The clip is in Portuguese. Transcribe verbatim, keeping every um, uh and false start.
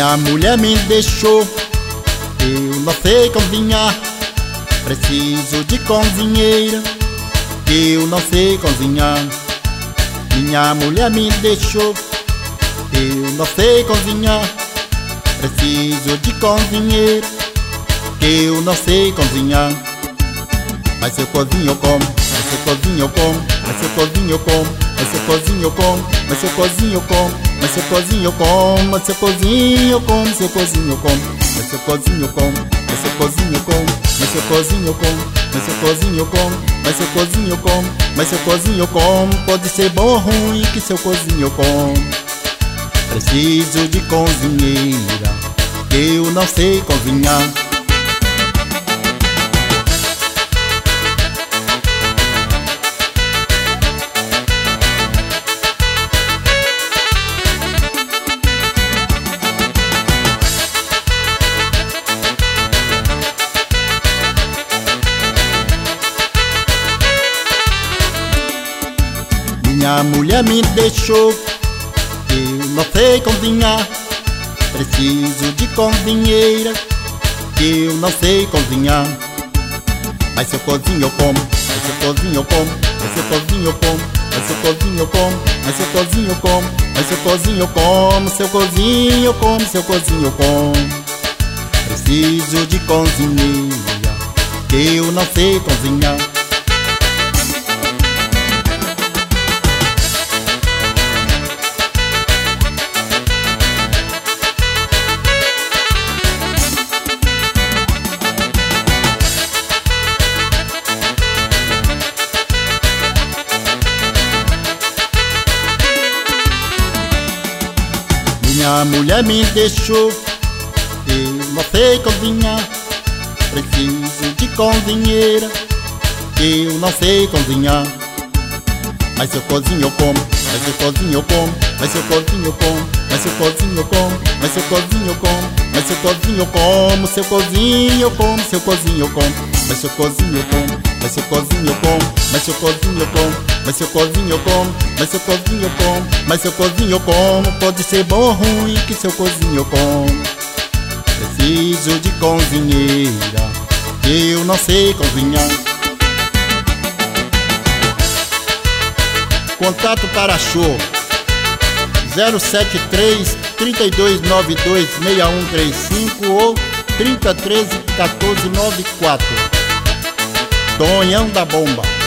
Minha mulher me deixou, eu não sei cozinhar. Preciso de cozinheira, eu não sei cozinhar. Minha mulher me deixou, eu não sei cozinhar. Preciso de cozinheira, eu não sei cozinhar. Mas se eu cozinho eu como, mas se eu cozinho eu como, mas se eu cozinho eu como, mas se eu cozinho eu como, mas se eu cozinho eu como, mas se eu cozinho eu como, mas se eu cozinho eu como, se eu cozinho eu como, mas se eu cozinho eu como, mas se eu cozinho eu como, mas se eu cozinho eu como, mas se eu cozinho eu como, mas se eu cozinho eu como, mas se eu cozinho eu como, pode ser bom ou ruim que se eu cozinho eu como. Preciso de cozinheira, eu não sei cozinhar. Minha mulher me deixou, eu não sei cozinhar. Preciso de cozinheira, eu não sei cozinhar. Mas se eu cozinho eu como, mas se eu cozinho eu como, mas se eu cozinho eu como, mas se eu cozinho eu como, mas se eu cozinho eu como, mas se eu cozinho eu como, se eu cozinho eu como, se eu cozinho eu como. Preciso de cozinheira, eu não sei cozinhar. Minha mulher me deixou, eu não sei cozinhar. Preciso de cozinheira, eu não sei cozinhar. Mas se eu cozinho eu como, mas se eu cozinho eu como, mas se eu cozinho eu como, mas se eu cozinho eu como, mas se eu cozinho eu como, mas se eu cozinho eu como, se eu cozinho eu como, se eu cozinho eu como, mas se eu cozinho eu como, mas se eu cozinho eu como, mas se eu cozinho eu como, mas se eu cozinho eu como, mas se eu cozinho eu como, mas se eu cozinho eu como, pode ser bom ou ruim que se eu cozinho eu como. Preciso de cozinheira, eu não sei cozinhar. Contato para show zero sete três, três dois nove dois, seis um três cinco ou trinta, treze, quatorze, noventa e quatro. Tonhão da Bomba.